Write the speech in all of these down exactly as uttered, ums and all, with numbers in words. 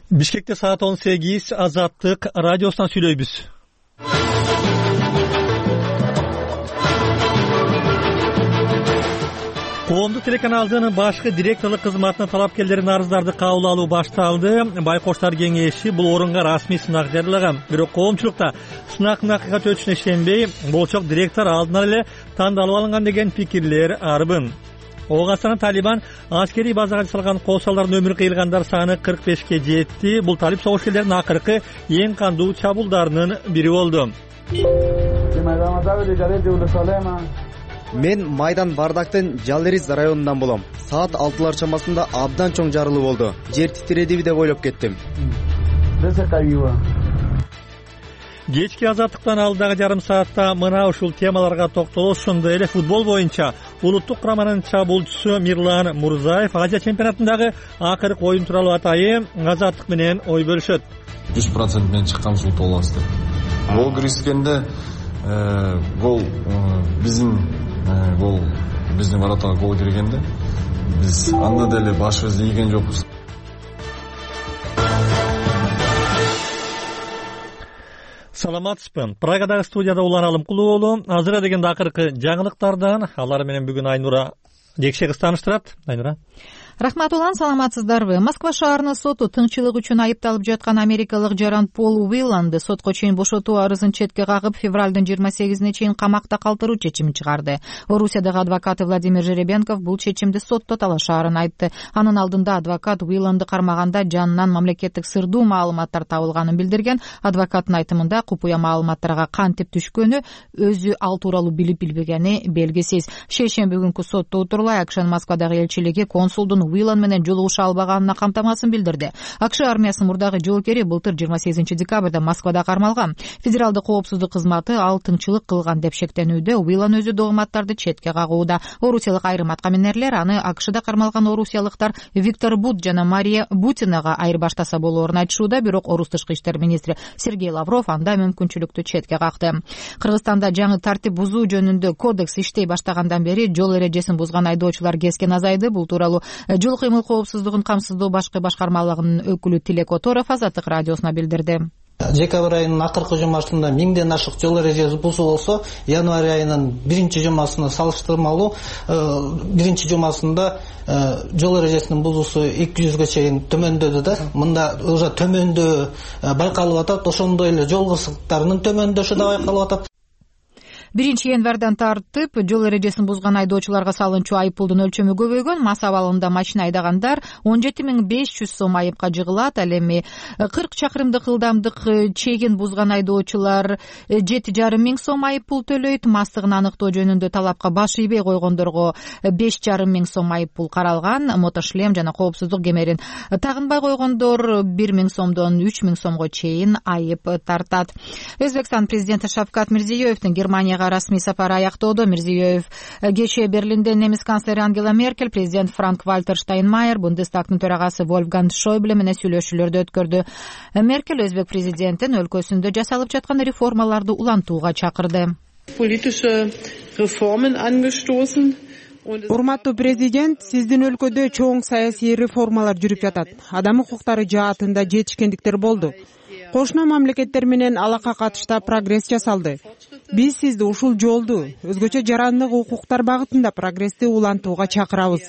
Бишкекте саат он сегиз, Азаттык радиосунан сүйлөйбүз. Коомдук телеканалдын башкы директорлук кызматына талапкерлердин арыздарды кабыл алуу башталды. Байкоштор кеңеши бул орунга расмий сынак жарыяган. Бирок коомчулукта сынактын акыйкат өтүшүнө ишенбей, болчок директор алдынан эле тандалып алынган деген пикирлер арбын. Оогастан Талибан аскерий базага жасалган кол салдардын өмүрү кыйылгандар саны кырк бешке жетти. Бул талип согушкерлердин акыркы эң кандуу чабуулдарынын бири болду. Мен Майдан Бардактын Жаллериз районунан болом. Саат алтылар чамасында абдан чоң жарылуу болду. Жер титиредиби деп ойлоп кеттим. Кечки Азаттыктан алдагы жарым саатта мына ушул темаларга токтолуп, ошондой эле футбол боюнча улуттук кураманын чабуулчусу Мирлан Мурзаев Азия чемпионатындагы акыркы оюн тууралуу атайын Азаттык менен ой бөлүшөт. жүз процент менен чыкканбыз утуп алабыз деп. Гол киргизгенде гол биздин гол биздин воротага гол киргенде биз анда деле башыбызды ийген жокпуз. Саламатсызбы. Прагадагы студияда Улан Алымкулуу болу. Азыр дегенде акыркы жаңылыктардан алар менен бүгүн Айнура Жекшегиз тааныштырат. Айнура. Рахмат Улан, саламатсыздарбы? Москва шаарынын соту тыңчылык үчүн айыпталып жаткан америкалык жаран Пол Уилланды сотко чейин бошотуу арызын четке кагып, февралдын жыйырма сегизине чейин камакта калтыруу чечимин чыгарды. Орусиядагы адвокаты Владимир Жеребенков бул чечимди сотто талашаарын айтты. Анын алдында адвокат Уилланды кармаганда жанынан мамлекеттик сырдуу маалыматтар табылганын билдирген. Адвокаттын айтымында купуя маалыматтарга кантип түшкөнү өзү ал тууралуу билип билбегени белгисиз. Шешен бүгүнкү сотто отурулай АКШнын Москвадагы элчилиги консулдун Уиллан менен жолугуша албаганына камтамасын билдирди. АКШ армиясынын мурдагы жоокери былтыр жыйырма сегизинчи декабрда Москвада кармалган. Федералдык коопсуздук кызматы ал тыңчылык кылган деп шектенүүдө. Уиллан өзү догматтарды четке кагууда. Орусиялык айрым аткаминерлер аны АКШда кармалган орусиялыктар Виктор Бут жана Мария Бутинага айырбаштаса болоорун айтышууда, бирок Орус тышкы иштер министри Сергей Лавров анда мүмкүнчүлүктү четке какты. Кыргызстанда жаңы тартип бузуу жөнүндө кодекс иштей баштагандан бери жол эрежесин бузган айдоочулар keskin азайды. Бул тууралуу жол кыймыл коопсуздугун камсыздоо башкы башкармалыгынын өкүлү Тилек Оторов Азаттык радиосуна билдирди. Декабрь айынын акыркы жумасында миңден ашык жол эрежеси бузуу болсо, январь айынын биринчи жумасына салыштырмалуу биринчи жумасында жол эрежесинин бузуусу эки жүзгө чейин төмөндөдү да. Мында уже төмөндөө байкалып атат, ошондой эле жол кырсыктарынын төмөндөшү да байкалып атат. биринчи январдан тартып жол эрежесин бузган айдоочуларга салынчу айыппулдун өлчөмү көбөйгөн. Мас абалында машина айдагандар он жети миң беш жүз сом айыпка жыгылат. Ал эми кырк чакырымдык ылдамдык чегин бузган айдоочулар жети жарым миң сом айыппул төлөйт. Мастыгын аныктоо жөнүндө талапка баш ийбей койгондорго беш жарым миң сом айыппул каралган. Мотошлем жана коопсуздук кемерин тагынбай койгондор бир миң сомдон үч миң сомго чейин айып тартат. Өзбекстан президенти Шавкат Мирзиёевдин Германияга расмий сапары аяктоодо. Мирзиёев кечээ Берлинде немис канцлери Ангела Меркель, президент Франк Вальтер Штайнмайер, Бундестагдын төрагасы Вольфганг Шойбле менен сүйлөшүүлөрдү өткөрдү. Меркель өзбек президентин өлкөсүндө жасалып жаткан реформаларды улантууга чакырды. Politische Reformen angestoßen. Урматтуу президент, сиздин өлкөдө чоң саясий реформалар жүрүп жатат. Адам укуктары жаатында жетишкендиктер болду. Кошуна мамлекеттер менен алака катышта прогресс жасалды. Биз сизди ушул жолду, өзгөчө жарандык укуктар багытында прогрессти улантууга чакырабыз.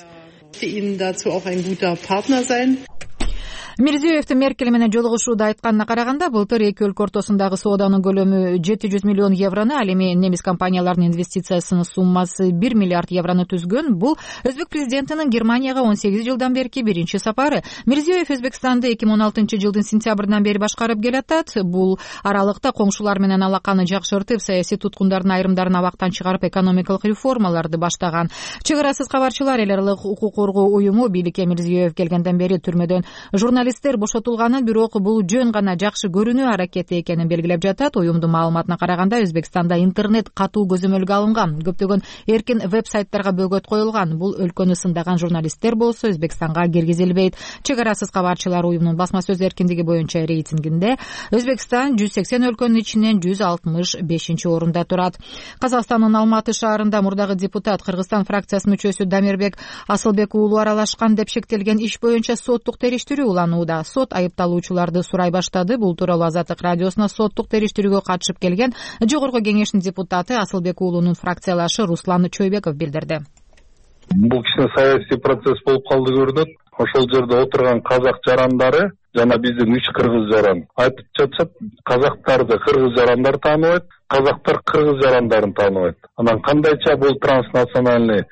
Мирзиёевдин Меркель менен жолугушууда айтканына караганда, былтыр эки өлкө ортосундагы сооданын көлөмү жети жүз миллион еврону, ал эми немис компанияларынын инвестициясынын суммасы бир миллиард еврону түзгөн. Бул өзбек президентинин Германияга он сегиз жылдан берки биринчи сапары. Мирзиёев Өзбекстанды эки миң он алтынчы жылдын сентябрынан бери башкарып келатат. Бул аралыкта коңшулар менен алаканы жакшыртып, саясий туткундардын айрымдарын абактан чыгарып, экономикалык реформаларды баштаган. Чыгы арасыз кабарчылар эл аралык укук коргоо уюму бийликке Мирзиёев келгенден бери түрмөдөн журналисттер бошотулганын, бирок бул жөн гана жакшы көрүнүү аракети экенин белгилеп жатат. Уюмдун маалыматына караганда, Өзбекстанда интернет катуу көзөмөлгө алынган, көптөгөн эркин веб-сайттарга бөгөт коюлган. Бул өлкөнү сындаган журналисттер болсо Өзбекстанга киргизилбейт. Чыгы арасыз кабарчылар уюмунун басма сөз эркиндиги боюнча рейтингинде Өзбекстан жүз сексен өлкөнүн ичинен жүз алтымыш бешинчи орунда турат. Казакстандын Алматы шаарында мурдагы депутат, Кыргызстан фракциясынын мүчөсү Дамирбек Асылбек уулу аралашкан деп шектелген иш боюнча соттук териштирүү уланып даярданууда. Сот айыпталуучуларды сурай баштады. Бул тууралуу Азаттык радиосуна соттук териштирүүгө катышып келген Жогорку Кеңештин депутаты Асылбек уулунун фракциялашы Руслан Чойбеков билдирди. Бул кичине саясий процесс болуп калды көрүнөт. Ошол жерде отурган казак жарандары жана биздин үч кыргыз жаран айтып жатышат, казактарды кыргыз жарандар тааныбайт, казактар кыргыз жарандарын тааныбайт. Анан кандайча бул транснациональный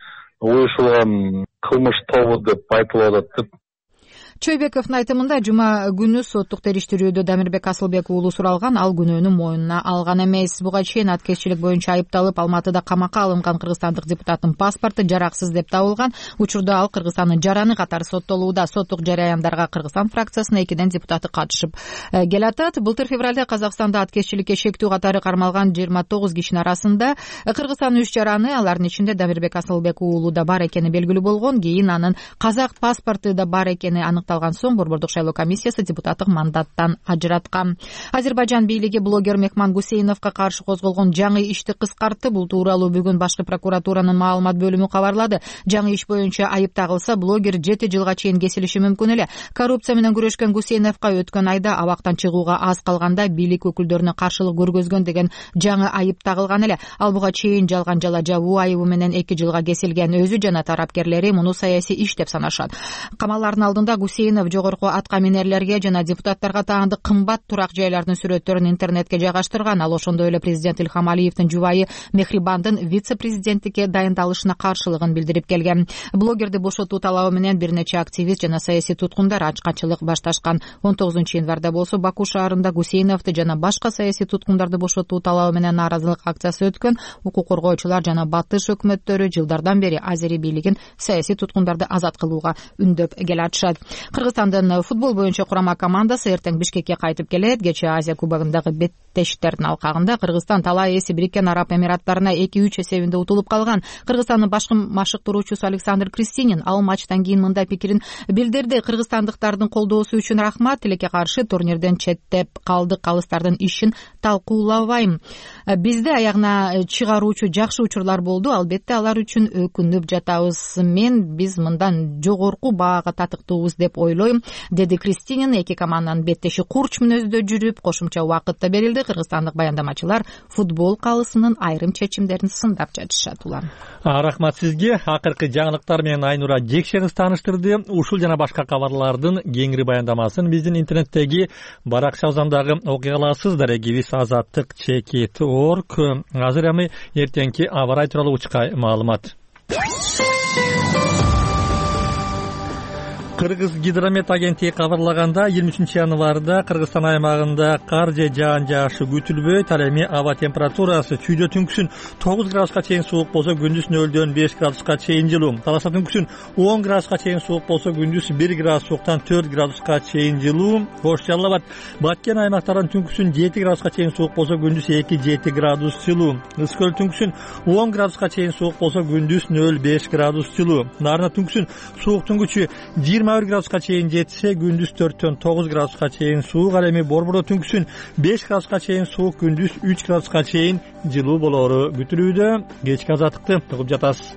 уюшулган кылмыш тобу деп айтылып атат деп. Чойбековдун айтымында жума күнү соттук териштирүүдө Дамирбек Асылбек уулу суралган, ал күнөөнү мойнуна алган эмес. Буга чейин аткезчилик боюнча айыпталып Алматыда камакка алынган кыргызстандык депутаттын паспорту жараксыз деп табылган. Учурда ал Кыргызстандын жараны катары соттолууда. Соттук жараяндарга Кыргызстан фракциясынын экиден депутаты катышып келатат. Былтыр февралда Казакстанда аткезчиликке шектүү катары кармалган жыйырма тогуз кишинин арасында Кыргызстандын үч жараны, алардын ичинде Дамирбек Асылбек уулу да бар экени белгилүү болгон. Кийин анын казак паспорту да бар экени аныкталган соң Борбордук шайлоо комиссиясы депутаттык мандаттан ажыраткан. Азербайжан бийлиги блогер Мехман Гусейновго каршы козголгон жаңы ишти кыскартты. Бул тууралуу бүгүн башкы прокуратуранын маалымат бөлүмү кабарлады. Жаңы иш боюнча айып тагылса, блогер жети жылга чейин кесилиши мүмкүн эле. Коррупция менен күрөшкөн Гусейновго өткөн айда абактан чыгууга аз калганда бийлик өкүлдөрүнө каршылык көргөзгөн деген жаңы айып тагылган эле. Ал буга чейин жалган жала жабуу айыбы менен эки жылга кесилген. Өзү жана тарапкерлери муну саясий иш деп санашат. Камалардын алдында Гусейнов жогорку атка минерлерге жана депутаттарга таандык кымбат турак жайлардын сүрөттөрүн интернетке жайгаштырган. Ал ошондой эле президент Илхам Алиевдин жубайы Мехрибандын вице-президенттикке дайындалышына каршылыгын билдирип келген. Блогерди бошотуу талабы менен бир нече активист жана саясий туткундар ачкачылык башташкан. он тогузунчу январда болсо Баку шаарында Гусейновду жана башка саясий туткундарды бошотуу талабы менен нааразылык акциясы өткөн. Укук коргоочулар жана батыш өкмөттөрү жылдардан бери Азери бийлигин саясий туткундарды азат кылууга үндөп келатышат. Кыргызстандын футбол боюнча курама командасы эртең Бишкекке кайтып келет. Кечээ Азия кубогундагы беттештердин алкагында Кыргызстан талай эси Бириккен Араб Эмираттарына эки үч эсебинде утулуп калган. Кыргызстандын башкы машыктыруучусу Александр Кристинин ал матчтан кийин мындай пикирин билдирди. Кыргызстандыктардын колдоосу үчүн рахмат. Тилекке каршы турнирден четтеп калдык, калыстардын ишин талкуулабайм. Бизди аягына чыгаруучу жакшы учурлар болду. Албетте алар үчүн өкүнүп жатабыз. Мен биз мындан жогорку баага татыктуубуз деп ойлойм, деди Кристинин. Эки команданын беттеши курч мүнөздө жүрүп, кошумча убакытта берилди. Кыргызстандык баяндамачылар футбол калысынын айрым чечимдерин сындап жатышат. Улан. Рахмат сизге. Акыркы жаңылыктар менен Айнура Жекшеңиз тааныштырды. Ушул жана башка кабарлардын кеңири баяндамасын биздин интернеттеги баракчабыздагы окуя аласыздар. Эгибиз азаттык чекит точка орг. Азыр эми эртеңки аба ырайы тууралуу учка маалымат. Кыргыз гидромет агенттиги кабарлаганда жыйырма үчүнчү январда Кыргызстан аймагында кар же жаан жаашы күтүлбөйт. Ал эми аба температурасы чүйдө түнкүсүн тогуз градуска чейин суук болсо, күндүз нөлдөн беш градуска чейин жылуу. Таласа түнкүсүн он градуска чейин суук болсо, күндүз бир градус сууктан төрт градуска чейин жылуу. Кош Жалал Абад, Баткен аймактарынан түнкүсүн жети градуска чейин суук болсо, күндүз эки жети градус жылуу. Ысык көл түнкүсүн он градуска чейин суук болсо, күндүз нөл беш градус жылуу. Нарына түнкүсүн сууктун күчү жыйырма бир градуска чейин жетсе, күндүз төрттөн тогуз градуска чейин суук. Ал эми Борбордо түнкүсүн беш градуска чейин суук, күндүз үч градуска чейин жылуу болору күтүлүүдө. Кечки азаттыкты угуп жатасыз.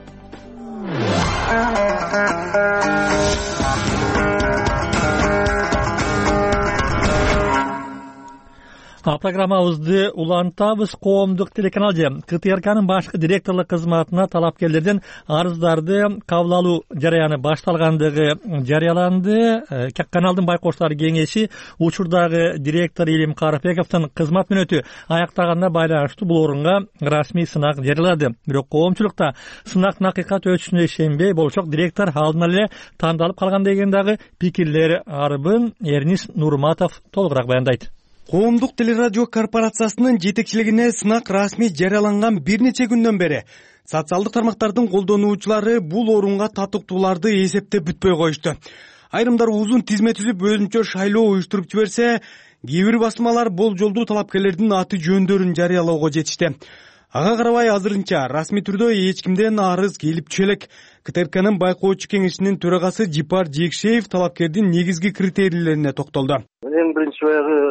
А программабызды улантабыз. Коомдук телеканал же КТРКнын башкы директорлук кызматына талапкерлерден арыздарды кабыл алуу жараяны башталгандыгы жарыяланды. Каналдын байкоштор кеңеши учурдагы директор Илим Карапековдун кызмат мөөнөтү аяктаганына байланыштуу бул орунга расмий сынак жарыялады. Бирок коомчулукта сынактын акыйкат өтүшүнө ишенбей, болчок директор алдынан эле тандалып калган деген дагы пикирлер арбын. Эрнис Нурматов толугураак баяндайт. Коомдук телерадио корпорациясынын жетекчилигине сынак расмий жарыяланган бир нече күндөн бери социалдык тармактардын колдонуучулары бул орунга татыктууларды эсептеп бүтпөй коюшту. Айрымдар узун тизме түзүп өзүнчө шайлоо уюштуруп жиберсе, кээ бир басмалар болжолдуу талапкерлердин аты жөндөрүн жарыялоого жетишти. Ага карабай азырынча расмий түрдө эч кимден арыз келип түшө элек. КТРКнын байкоочу кеңешинин төрагасы Жипар Жекшеев талапкердин негизги критерийлерине токтолду. Эң биринчи баягы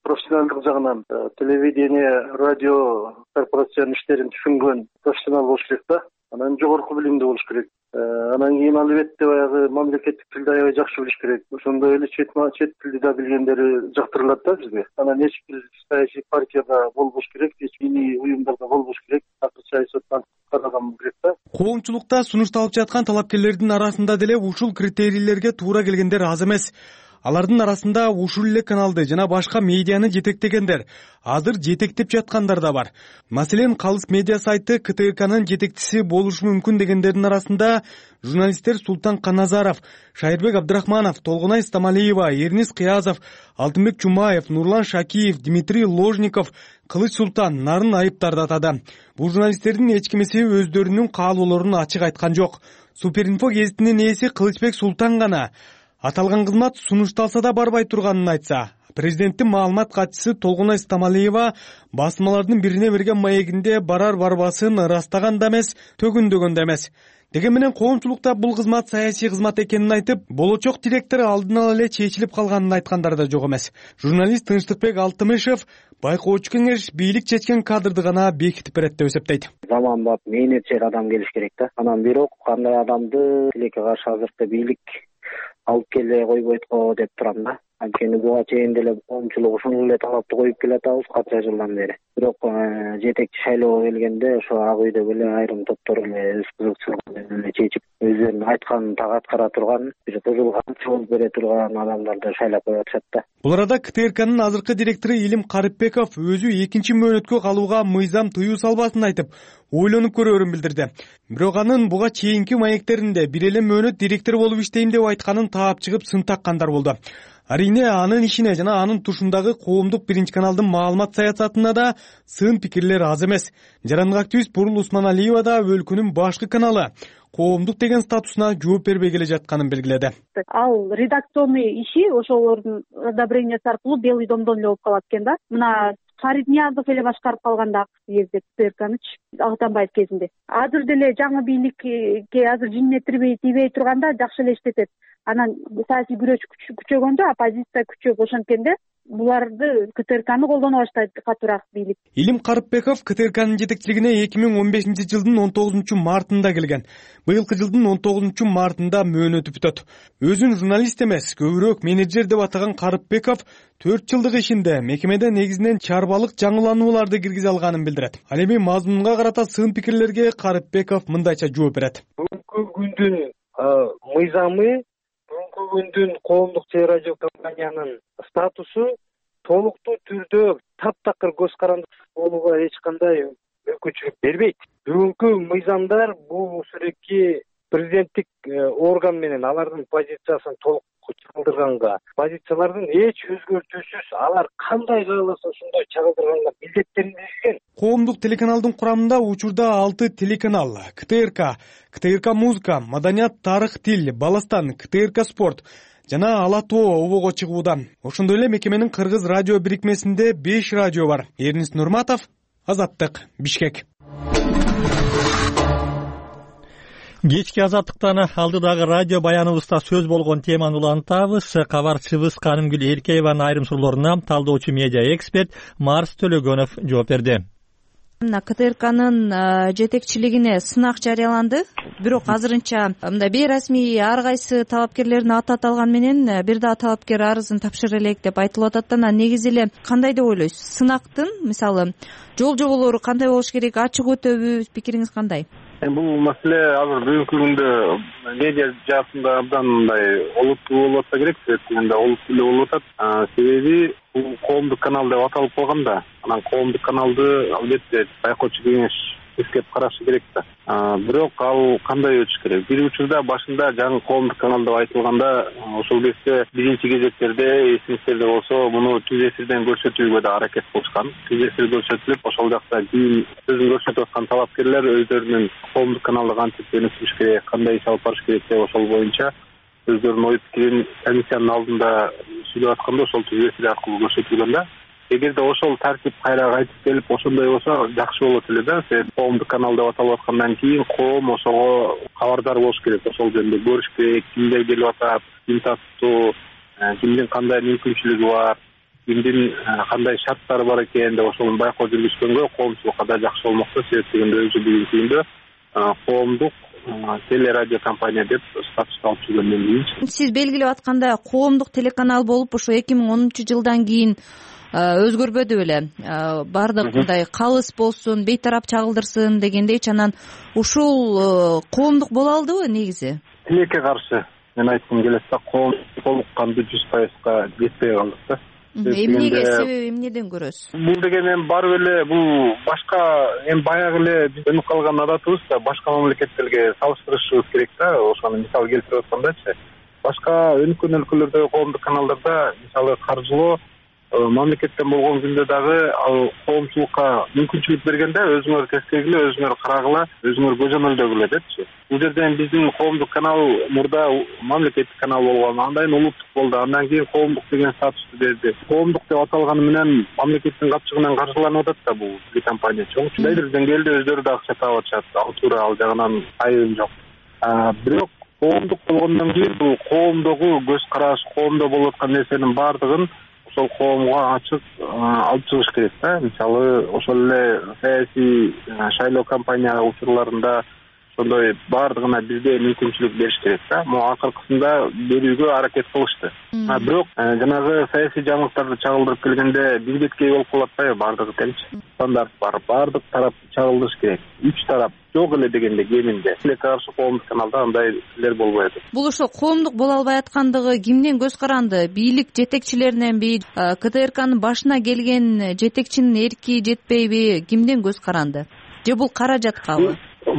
профессионалдык жагынан телевидение, радио корпорациянын иштерин түшүнгөн профессионал болуш керек да. Анан жогорку билимдүү болуш керек. Анан кийин албетте баягы мамлекеттик тилди аябай жакшы билиш керек. Ошондой эле чет чет тилди да билгендери жактырылат да бизге. Анан эч бир саясий партияда болбош керек, эч диний уюмдарда болбош керек. Акыр саясаттан караган керек да. Коомчулукта сунушталып жаткан талапкерлердин арасында деле ушул критерийлерге туура келгендер аз эмес. Алардын арасында ушул эле каналды жана башка медианы жетектегендер, азыр жетектеп жаткандар да бар. Маселен, Калыс медиа сайты КТРКнын жетекчиси болушу мүмкүн дегендердин арасында журналисттер Султан Каназаров, Шайырбек Абдрахманов, Толгунай Стамалиева, Эрнис Кыязов, Алтынбек Чумаев, Нурлан Шакиев, Дмитрий Ложников, Кылыч Султан нарын айыптарды атады. Бул журналисттердин эч кимиси өздөрүнүн каалоолорун ачык айткан жок. Суперинфо гезитинин ээси Кылычбек Султан гана аталган кызмат сунушталса да барбай турганын айтса, президенттин маалымат катчысы Толгунай Стамалиева басмалардын бирине берген маегинде барар барбасын ырастаган да эмес, төгүндөгөн да эмес. Деген менен коомчулукта бул кызмат саясий кызмат экенин айтып, болочок директор алдын ала эле чечилип калганын айткандар да жок эмес. Журналист Тынчтыкбек Алтымышев байкоочу кеңеш бийлик чечкен кадрды гана бекитип берет деп эсептейт. Заманбап мээнетчил адам келиш керек да. Анан бирок кандай адамды тилекке каршы азыркы бийлик алып келе койбойт го деп турам да. Анткени буга чейин деле коомчулук ушул эле талапты коюп келатабыз канча жылдан бери. Бирок жетекчи шайлоого келгенде ошо ак үйдө эле айрым топтор эле өз кызыкчылыгын эле чечип, өздөрүнүн айтканын так аткара турган, бир кызылган жооп бере турган адамдарды шайлап коюп атышат да. Бул арада КТРКнын азыркы директору Илим Карыпбеков өзү экинчи мөөнөткө калууга мыйзам тыюу салбасын айтып, ойлонуп көрөрүн билдирди. Бирок анын буга чейинки маектеринде бир эле мөөнөт директор болуп иштейм деп айтканын таап чыгып сын таккандар болду. Арине анын ишине жана анын тушундагы коомдук биринчи каналдын маалымат саясатына да сын пикирлер аз эмес. Жарандык активист Бурул Усманалиева да өлкөнүн башкы каналы коомдук деген статусуна жооп бербей келе жатканын белгиледи. Ал редакционный иши ошолордун одобрениясы аркылуу Белый домдон эле болуп калат экен да. Мына Фарид Ниязов эле башкарып калганда кезде КТРКнычы Алтанбаев кезинде. Азыр деле жаңы бийликке азыр жиннетирбей тийбей турганда жакшы эле иштетет. Анан саясий күрөш күчөгөндө, оппозиция күчөп ошенткенде буларды КТРКны колдоно баштайт катуураак бийлик. Илим Карыпбеков КТРКнын жетекчилигине эки миң он бешинчи жылдын он тогузунчу мартында келген. Быйылкы жылдын он тогузунчу мартында мөөнөтү бүтөт. Өзүн журналист эмес, көбүрөөк менеджер деп атаган Карыпбеков төрт жылдык ишинде мекемеде негизинен чарбалык жаңыланууларды киргизе алганын билдирет. Ал эми мазмунга карата сын пикирлерге Карыпбеков мындайча жооп берет. Бүгүнкү күндүн мыйзамы, бүгүнкү күндүн коомдук телерадио компаниянын статусу толуктуу түрдө таптакыр көз карандысыз болууга эч кандай мүмкүнчүлүк бербейт. Бүгүнкү мыйзамдар бул сүрөтки президенттик орган менен алардын позициясын толук чагылдырганга, позициялардын эч өзгөртүүсүз алар кандай кааласа ошондой чагылдырганга милдеттенилген. Коомдук телеканалдын курамында учурда алты телеканал: КТРК, КТРК Музыка, Маданият, Тарых, Тил, Баластан, КТРК Спорт жана Ала Тоо обого чыгууда. Ошондой эле мекеменин Кыргыз радио бирикмесинде беш радио бар. Эрнис Нурматов, Азаттык, Бишкек. Кечки Азаттыктан алдыдагы радио баяныбызда сөз болгон теманы улантабыз. Кабарчыбыз Канымгүл Эркееванын айрым суроолоруна талдоочу медиа эксперт Марс Төлөгөнов жооп берди. КТРКнын жетекчилигине сынак жарыяланды. Бирок азырынча мындай бейрасмий ар кайсы талапкерлердин аты аталган менен бир да талапкер арызын тапшыра элек деп айтылып атат. Анан негизи эле кандай деп ойлойсуз? Сынактын мисалы жол жоболору кандай болуш керек? Ачык өтөбү? Пикириңиз кандай? Бул маселе азыр бүгүнкү күндө медиа жаатында абдан мындай олуттуу болуп атса керек, себебинде олуттуу эле болуп атат. Себеби бул коомдук канал деп аталып калган да. Анан коомдук каналды албетте байкоочу кеңеш эскеп карашы керек да. Бирок ал кандай өтүш керек? Бир учурда башында жаңы коомдук канал деп айтылганда, ошол кезде биринчи кезектерде эсиңиздерде болсо, муну түз эфирден көрсөтүүгө да аракет кылышкан. Түз эфир көрсөтүлүп, ошол жакта кийин сөзүн көрсөтүп аткан талапкерлер өздөрүнүн коомдук каналды кантип өнүктүрүш керек, кандай иш алып барыш керек деп ошол боюнча өздөрүнүн ой пикирин комиссиянын алдында сүйлөп атканда ошол түз эфир аркылуу көрсөтүлгөн да. Эгерде ошол тартип кайра кайтып келип ошондой болсо жакшы болот эле да. Себеби коомдук канал деп аталып аткандан кийин коом ошого кабардар болуш керек, ошол жөнүндө көрүш керек, кимдер келип атат, ким таттуу, кимдин кандай мүмкүнчүлүгү бар. кимдин кандай шарттары бар экен деп ошону байкоо жүргүзгөнгө коомчулукка да жакшы болмокчу. Себеп дегенде өзү бүгүнкү күндө коомдук телерадио компания деп статус алып жүргөндөн кийин сиз белгилеп аткандай коомдук телеканал болуп ошо эки миң онунчу жылдан кийин өзгөрбөдү беле, баардык мындай калыс болсун, бейтарап чагылдырсын дегендейчи. Анан ушул коомдук боло алдыбы негизи? Тилекке каршы мен айткым келет да, коом толук кандуу жүз пайызга жетпей калдык да. Эмнеге, себеби эмнеден көрөсүз? Бул деген эми барып эле бул башка эми баягы эле биз өнүк калган адатыбыз да, башка мамлекеттерге салыштырышыбыз керек да. Ошону мисал келтирип аткандачы, башка өнүккөн өлкөлөрдөгү коомдук каналдарда мисалы каржылоо мамлекеттен болгон күндө дагы ал коомчулукка мүмкүнчүлүк бергенде өзүңөр тескергиле, өзүңөр карагыла, өзүңөр көзөмөлдөгүлө депчи. Бул жерден биздин коомдук канал мурда мамлекеттик канал болгон, андан кийин улуттук болду, андан кийин коомдук деген статусту берди. Коомдук деп аталганы менен мамлекеттин капчыгынан каржыланып атат да бул компания. Чоңчу деңгээлде өздөрү да акча таап атышат. Ал туура, ал жагынан айыбым жок. Бирок коомдук болгондон кийин бул коомдогу көз караш, коомдо болуп аткан нерсенин баардыгын ошол коомго ачык алып чыгыш керек да. Мисалы ошол эле саясий шайлоо кампания учурларында ошондой баардыгына бизге мүмкүнчүлүк бериш керек да. Могу акыркысында берүүгө аракет кылышты. Бирок жанагы саясий жаңылыктарды чагылдырып келгенде бир беткей болуп калат атпайбы баардыгы тенгчи. Стандарт бар, баардык тарап чагылдырыш керек. Үч тарап жок эле дегенде кеминде. Тилекке каршы коомдук каналда андайлер болбойт. Бул ошо коомдук боло албай аткандыгы кимден көз каранды? Бийлик жетекчилериненби, КТРКнын башына келген жетекчинин эрки жетпейби? Кимден көз каранды? Же бул каражаткабы?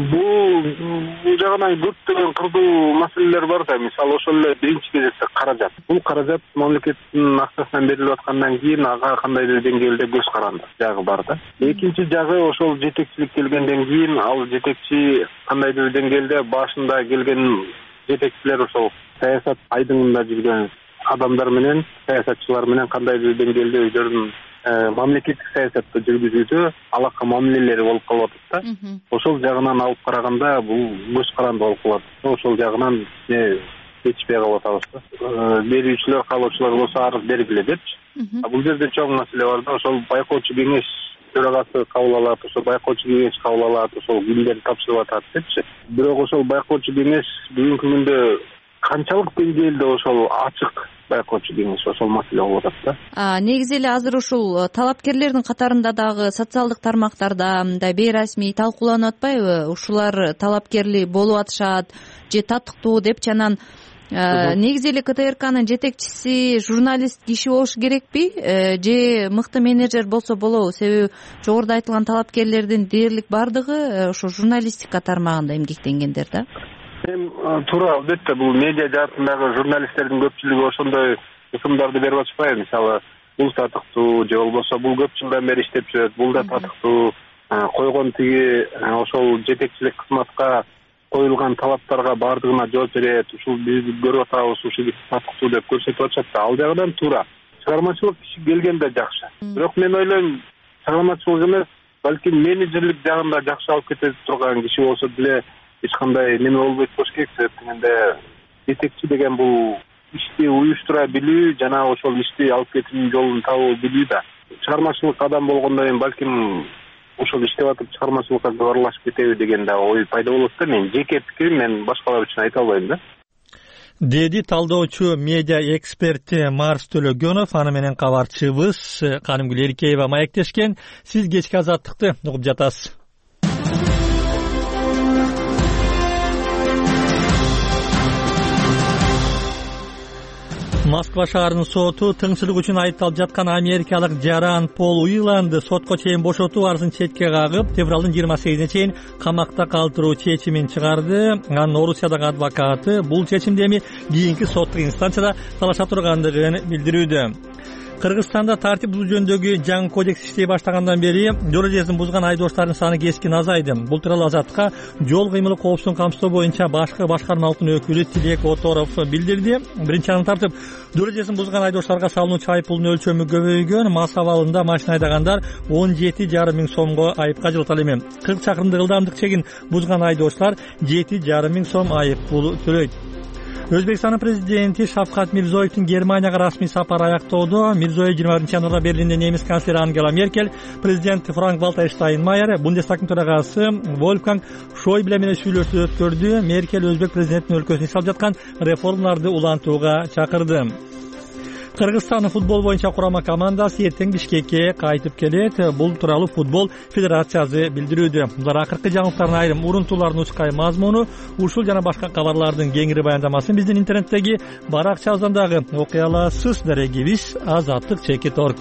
Бул бул жагынан көптөгөн кырдуу маселелер бар да. Мисалы ошол эле биринчи кезекте каражат. Бул каражат мамлекеттин акчасынан берилип аткандан кийин ага кандайдыр деңгээлде көз каранды жагы бар да. Экинчи жагы ошол жетекчилик келгенден кийин ал жетекчи кандайдыр деңгээлде башында келген жетекчилер ошол саясат айдыңында жүргөн адамдар менен, саясатчылар менен кандайдыр деңгээлде өздөрүнүн мамлекеттик саясатты жүргүзүүдө алака мамилелери болуп калып атат да. Ошол жагынан алып караганда бул көз каранды болуп калат. Ошол жагынан жетишпей калып атабыз да. Берүүчүлөр, каалоочулар болсо арыз бергиле депчи. Бул жерде чоң маселе бар да. Ошол байкоочу кеңеш төрагасы кабыл алат, ошол байкоочу кеңеш кабыл алат, ошол кимдерди тапшырып атат депчи. Бирок ошол байкоочу кеңеш бүгүнкү күндө канчалык деңгээлде ошол ачык байкоочу кеңеш, ошол маселе болуп атат да. Негизи эле азыр ушул талапкерлердин катарында дагы социалдык тармактарда мындай бейрасмий талкууланып атпайбы? Ушулар талапкерли болуп атышат же татыктуу депчи. Анан негизи эле КТРКнын жетекчиси журналист киши болуш керекпи же мыкты менеджер болсо болобу? Себеби жогоруда айтылган талапкерлердин дээрлик баардыгы ошо журналистика тармагында эмгектенгендер да. Эми туура, албетте бул медиа жаатындагы журналисттердин көпчүлүгү ошондой ысымдарды берип атышпайбы? Мисалы бул татыктуу же болбосо бул көп жылдан бери иштеп жүрөт, бул да татыктуу, койгон тиги ошол жетекчилик кызматка коюлган талаптарга баардыгына жооп берет, ушул биз көрүп атабыз, ушул татыктуу деп көрсөтүп атышат да. Ал жагынан туура. Чыгармачылык киши келгенде жакшы. Бирок мен ойлойм, чыгармачылык эмес, балким менеджерлик жагында жакшы алып кете турган киши болсо деле эч кандай неме болбойт болуш керек. Себеп дегенде жетекчи деген бул ишти уюштура билүү жана ошол ишти алып кетүүнүн жолун табуу билүү да. Чыгармачылык адам болгондон кийин балким ошол иштеп атып чыгармачылыкка аралашып кетеби деген да ой пайда болот да. Мен жеке пикирим, мен башкалар үчүн айта албайм да. Деди талдоочу медиа эксперти Марс Төлөгөнов. Аны менен кабарчыбыз Канымгүл Эркеева маектешкен. Сиз кечки азаттыкты угуп жатасыз. Москва шаарынын соту тыңчылык үчүн айыпталып жаткан америкалык жаран Пол Уиланды сотко чейин бошотуу арызын четке кагып, февралдын жыйырма сегизине чейин камакта калтыруу чечимин чыгарды. Анын Орусиядагы адвокаты бул чечимди эми кийинки соттук инстанцияда талаша тургандыгын билдирүүдө. Кыргызстанда тартип бузуу жөнүндөгү жаңы кодекс иштей баштагандан бери жол эрежесин бузган айдоочтардын саны кескин азайды. Бул тууралуу Азаттыкка жол кыймылы коопсуздугун камсыздоо боюнча башкы башкармалыктын өкүлү Тилек Оторов билдирди. Биринчи аны тартып жол эрежесин бузган айдоочтарга салынуучу айып пулдун өлчөмү көбөйгөн. Мас абалында машина айдагандар он жети жарым миң сомго айыпка жылытат эми. кырк чакырымдык ылдамдык чегин бузган айдоочулар жети жарым миң сом айып пул төлөйт. Өзбекстандын президенти Шавкат Мирзоевдин Германияга расмий сапары аяктоодо. Мирзоев жыйырма биринчи январда Берлинде немис канцлери Ангела Меркель, президент Франк-Валтер Штайнмайер, Бундестагдын төрагасы Вольфганг Шойбле менен сүйлөшүү өткөрдү. Меркель өзбек президентинин өлкөсүнө иши алып жаткан реформаларды улантууга чакырды. Кыргызстандын футбол боюнча курама командасы эртең Бишкекке кайтып келет. Бул тууралуу футбол федерациясы билдирүүдө. Булар акыркы жаңылыктардын айрым урунтууларын учкай мазмуну, ушул жана башка кабарлардын кеңири баяндамасын биздин интернеттеги баракчабыздагы окуя аласыз. Дарегибиз азаттык чекит точка орг.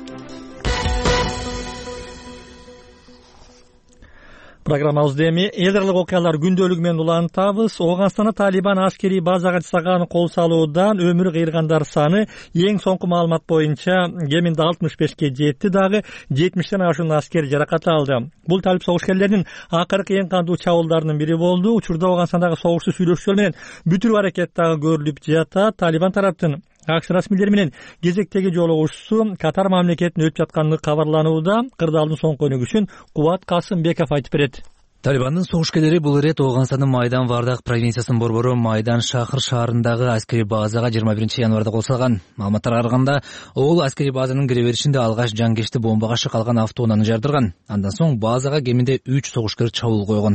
Программабызды эми элдерлик окуялар күндөлүгү менен улантабыз. Ооганстанда Талибан аскерий базага жасаган кол салуудан өмүр кыйыргандар саны эң соңку маалымат боюнча кеминде алтымыш бешке жетти, дагы жетимиштен ашуун аскер жаракат алды. Бул талип согушкерлердин акыркы эң кандуу чабуулдарынын бири болду. Учурда Ооганстандагы согушту сүйлөшүү менен бүтүрүү аракет дагы көрүлүп жатат. Талибан тараптын АКШ расмийлери менен кезектеги жолугушуусу Катар мамлекетинде өтүп жатканы кабарланууда. Кырдаалдын соңку өнүгүшүн Кубат Касымбеков айтып берет. Талибандын согушкерлери бул ирет Ооганстандын Майдан Вардак провинциясынын борбору Майдан Шахыр шаарындагы аскерий базага жыйырма биринчи январда кол салган. Маалыматтарга караганда, ол аскерий базанын кире беришинде алгач жангечти бомбага шыкалган автоунааны жардырган. Андан соң базага кеминде үч согушкер чабуул койгон.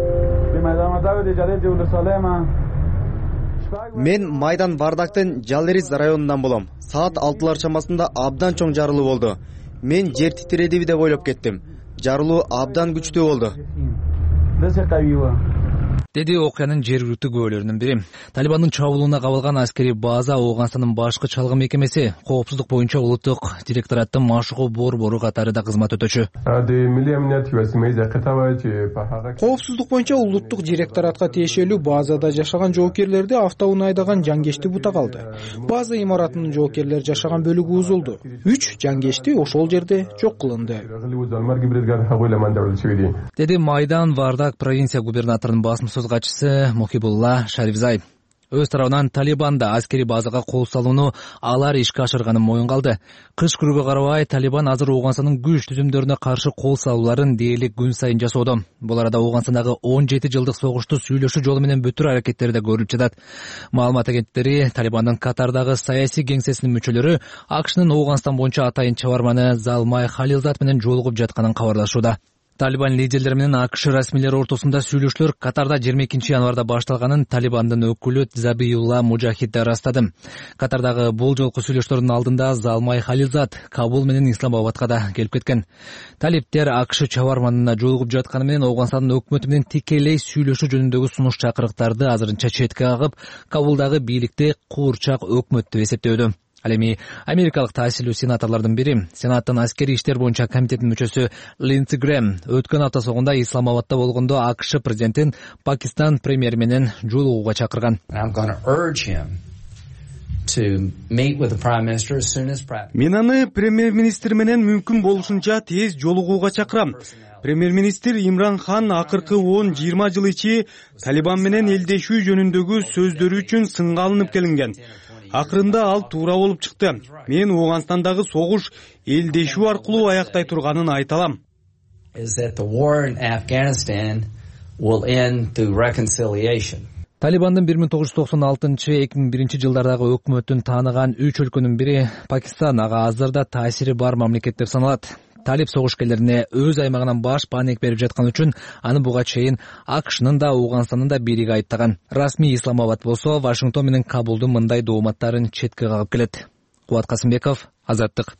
Мен Майдан Вардактын Жаллерис районунан болом. Саат алтылар чамасында абдан чоң жарылуу болду. Мен жер титиредиби деп ойлоп кеттим. Жарылуу абдан күчтүү болду, деди окуянын жергиликтүү күбөлөрүнүн бири. Талибандын чабуулуна кабылган аскерий база Ооганстандын башкы чалгын мекемеси, коопсуздук боюнча улуттук директораттын машыгуу борбору катарында кызмат өтөчү. Коопсуздук боюнча улуттук директоратка тиешелүү базада жашаган жоокерлерди автоунаа айдаган жангечти бута калды. База имаратынын жоокерлер жашаган бөлүгү бузулду. Үч жангечти ошол жерде жок кылынды, деди Майдан Вардак провинция губернаторунун басым сөз катчысы Мухибулла Шарифзай. Өз тарабынан Талибан да аскерий базага кол салууну алар ишке ашырганын моюнга алды. Кыш күрүүгө карабай Талибан азыр Ооганстандын күч түзүмдөрүнө каршы кол салууларын дээрлик күн сайын жасоодо. Бул арада Ооганстандагы он жети жылдык согушту сүйлөшүү жолу менен бүтүрүү аракеттери да көрүлүп жатат. Маалымат агенттиктери Талибандын Катардагы саясий кеңсесинин мүчөлөрү АКШнын Ооганстан боюнча атайын чабарманы Залмай Халилзат менен жолугуп жатканын кабарлашууда. Талибан лидерлери менен АКШ расмийлери ортосунда сүйлөшүүлөр Катарда жыйырма экинчи январда башталганын Талибандын өкүлү Забиулла Мужахид ырастады. Катардагы бул жолку сүйлөшүүлөрдүн алдында Залмай Халилзат Кабул менен Исламабадка да келип кеткен. Талиптер АКШ чабарманына жолугуп жатканы менен Ооганстандын өкмөтү менен тикелей сүйлөшүү жөнүндөгү сунуш чакырыктарды азырынча четке кагып, Кабулдагы бийликти куурчак өкмөт деп эсептөөдө. Ал эми америкалык таасирлүү сенаторлордун бири, Сенаттын аскерий иштер боюнча комитетинин мүчөсү Линдси Грэм өткөн апта соңунда Исламабадта болгондо АКШ президентин Пакистан премьери менен жолугууга чакырган. Мен аны премьер-министр менен мүмкүн болушунча тез жолугууга чакырам. Премьер-министр Имран Хан акыркы он жыйырма жыл ичи Талибан менен элдешүү жөнүндөгү сөздөрү үчүн сынга алынып келинген. Акырында ал туура болуп чыкты. Мен Ооганстандагы согуш элдешүү аркылуу аяктай турганын айта алам. Талибандын бир миң тогуз жүз токсон алтынчы — эки миң биринчи жылдардагы өкмөтүн тааныган үч өлкөнүн бири Пакистан ага азырда таасири бар мамлекеттер саналат. Талиб согушкерлерине өз аймагынан баш баанек берип жаткан үчүн аны буга чейин АКШнын да Ооганстандын да бириги айыптаган. Расмий Исламабад болсо Вашингтон менен Кабулдун мындай дооматтарын четке кагып келет. Кубат Касымбеков, Азаттык.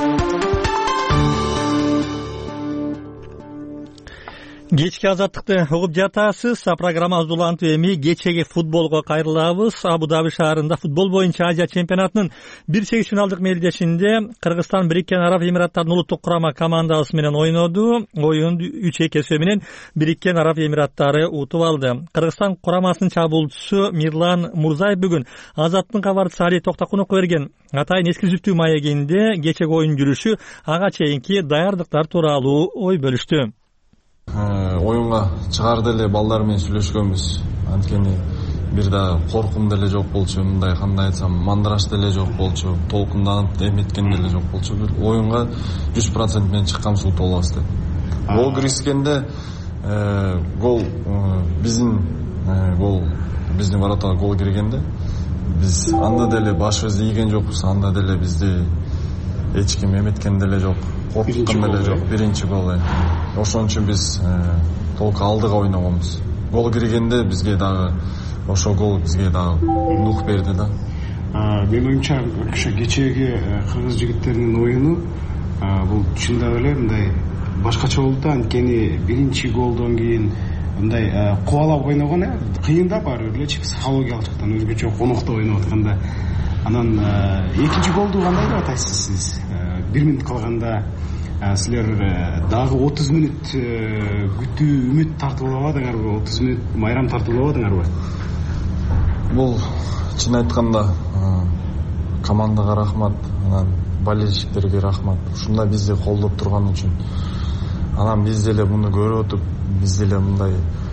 Кечки азаттыкты угуп жатасыз. Программабызды улантып эми кечеги футболго кайрылабыз. Абу-Даби шаарында футбол боюнча Азия чемпионатынын бир сегиз финалдык мелдешинде Кыргызстан Бириккен Араб Эмираттарынын улуттук курама командасы менен ойноду. Оюн үч эки эсеби менен Бириккен Араб Эмираттары утуп алды. Кыргызстан курамасынын чабуулчусу Мирлан Мурзаев бүгүн Азаттын кабарчысы Али Токтокуновго берген атайын эксклюзивдүү маегинде кечеги оюн жүрүшү, ага чейинки даярдыктар тууралуу ой бөлүштү. Оюнга чыгарды эле балдар менен сүйлөшкөнбүз. Анткени бир да коркум деле жок болчу, мындай кандай айтсам, мандыраш деле жок болчу, толкунданып эметкен деле жок болчу. Бир оюнга жүз процент менен чыккан суу болобуз деп. Гол киргизгенде гол биздин гол биздин воротага гол киргенде биз анда деле башыбызды ийген жокпуз, анда деле бизди эч ким эметкен деле жок, коркуткан деле жок. Биринчи гол. Ошон үчүн биз толук алдыга ойногонбуз. Гол киргенде бизге дагы ошол гол бизге дагы дух берди да. Менин оюмча ошо кечээги кыргыз жигиттеринин оюну бул чындап эле мындай башкача болду да, анткени биринчи голдон кийин мындай кубалап ойногон, э кыйын да баары бир эле психологиялык жактан өзгөчө конокто ойноп атканда. Анан экинчи голду кандай деп атасыз сиз? Бир мүнөт калганда силер дагы отуз мүнөт күтүү, үмүт тартып албадыңарбы? отуз мүнөт майрам тартып албадыңарбы? Бул чын айтканда командага рахмат, анан болельщиктерге рахмат. Ушундай бизди колдоп турган үчүн. Анан биз деле муну көрүп отуп, биз деле мындай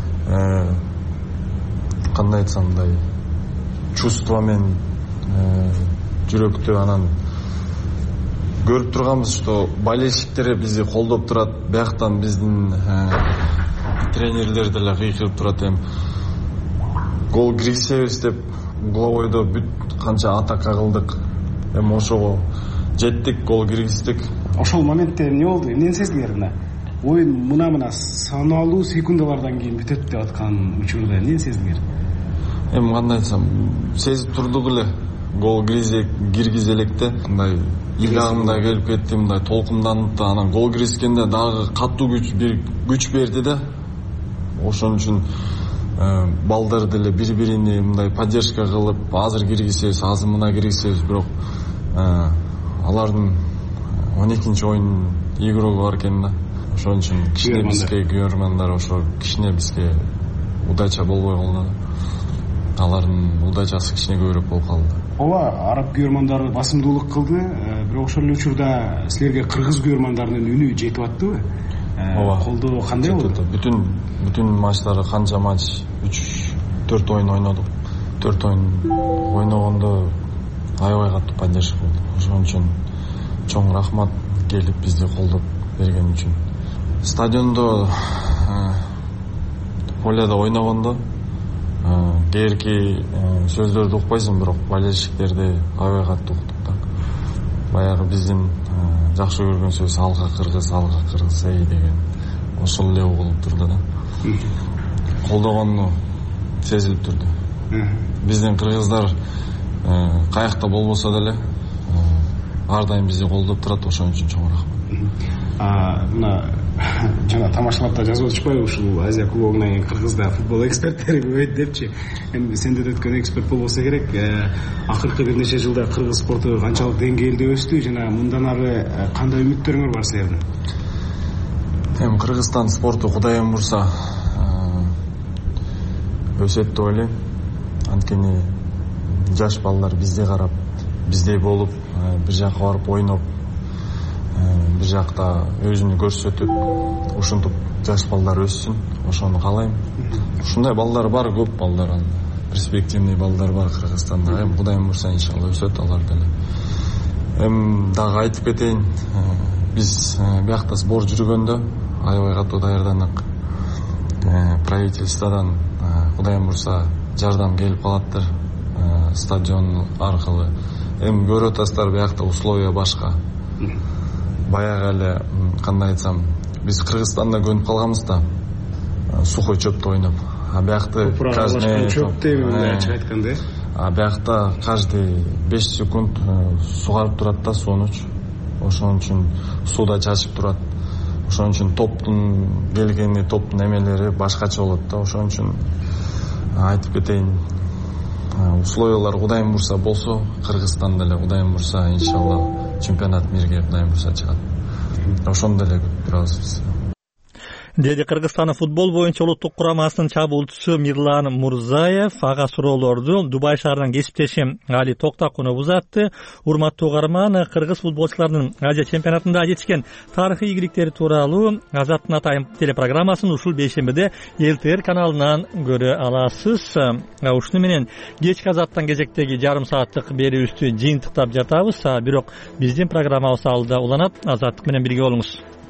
кандай айтсам, мындай чувство менен жүрөктө анан көрүп турганбыз, что болельщиктер бизди колдоп турат, бияктан биздин тренерлер деле кыйкырып турат. Эми гол киргизебиз деп угловойдо бүт канча атака кылдык, эми ошого жеттик, гол киргиздик. Ошол моментте эмне болду? Эмнени сездиңер? Мына оюн мына-мына саналуу секундалардан кийин бүтөт деп аткан учурда эмнени сездиңер? Эми кандай айтсам, сезип турдук эле. Гол киргизе электе мындай илгагымда келип кетти, мындай толкунданып, анан гол киргизгенде дагы катуу күч бир күч берди да. Ошон үчүн балдар деле бири-бирине мындай поддержка кылып, азыр киргизебиз, азыр мына киргизебиз, бирок алардын он экинчи оюн игрогу бар экен да. Ошон үчүн кичине бизге көрөрмандар ошо кичине бизге удача болбой калды. Алардын удачасы кичине көбүрөөк болуп калды. Ооба, араб күйөрмандары басымдуулук кылды, бирок ошол эле учурда силерге кыргыз күйөрмандарынын үнү жетип аттыбы? Ооба. Колдоо кандай болду? Бүтүн бүтүн матчтары канча матч, үч төрт оюн ойнодук. төрт оюн ойногондо аябай катуу поддержка болду. Ошон үчүн чоң рахмат келип бизди колдоп берген үчүн. Стадиондо поледа ойногондо кээерки сөздөрдү укпайсың, бирок болельщиктерди аябай катуу уктук да. Баягы биздин жакшы көргөн сөз алга кыргыз, алга кыргыз эй деген ошол эле угулуп турду да. Колдогону сезилип турду. Биздин кыргыздар каякта болбосо деле ар дайым бизди колдоп турат, ошон үчүн чоң рахмат. Мына жана тамашалапта жазып атышпайбы, ушул Азия кубогунан кийин Кыргызда футбол эксперттери көбөйдү депчи. Эми сенде да өткөн эксперт болбосо керек. Акыркы бир нече жылда кыргыз спорту канчалык деңгээлде өстү жана мындан ары кандай үмүттөрүңөр бар силердин? Эми Кыргызстан спорту Кудайым бурса өсөт деп ойлойм. Анткени жаш балдар бизди карап, биздей болуп, бир жакка барып ойноп, бир жакта өзүн көрсөтүп, ушинтип жаш балдар өссүн, ошону каалайм. Ушундай балдар бар, көп балдар, перспективный балдар бар Кыргызстанда. Эми Кудайым бурса иншалла өсөт алар деле. Эми дагы айтып кетейин, биз биякта сбор жүргөндө аябай катуу даярдандык. Правительстводан Кудайым бурса жардам келип калаттыр стадион аркылы. Эми көрүп атасыздар, биякта условия башка. Баягы эле кандай айтсам, биз Кыргызстанда көнүп калганбыз да, сухой чөптө ойноп. А биякта каждый чөп дейм ачык айтканда. А биякта каждый беш секунд сугарып турат да сунуч. Ошон үчүн сууда чачып турат. Ошон үчүн топтун келгени, топтун эмелери башкача болот да. Ошон үчүн айтып кетейин, условиялар Кудайым бурса болсо, Кыргызстанда эле Кудайым бурса иншалла чемпионат мирге Кудайым бурса чыгат. Ошондо эле күтүп турабыз биз. Деди Кыргызстан футбол боюнча улуттук курамасынын чабуулчусу Мирлан Мурзаев. Ага суроолорду Дубай шаарынан кесиптешим Али Токтакунов узатты. Урматтуу угарман, кыргыз футболчуларынын Азия чемпионатында жетишкен тарыхый ийгиликтери тууралуу Азаттын атайын телепрограммасын ушул бейшембиде эл тэ эр каналынан көрө аласыз. Ушуну менен кечки Азаттан кезектеги жарым сааттык берүүбүздү жыйынтыктап жатабыз. Бирок биздин программабыз алда уланат. Азаттык менен бирге болуңуз.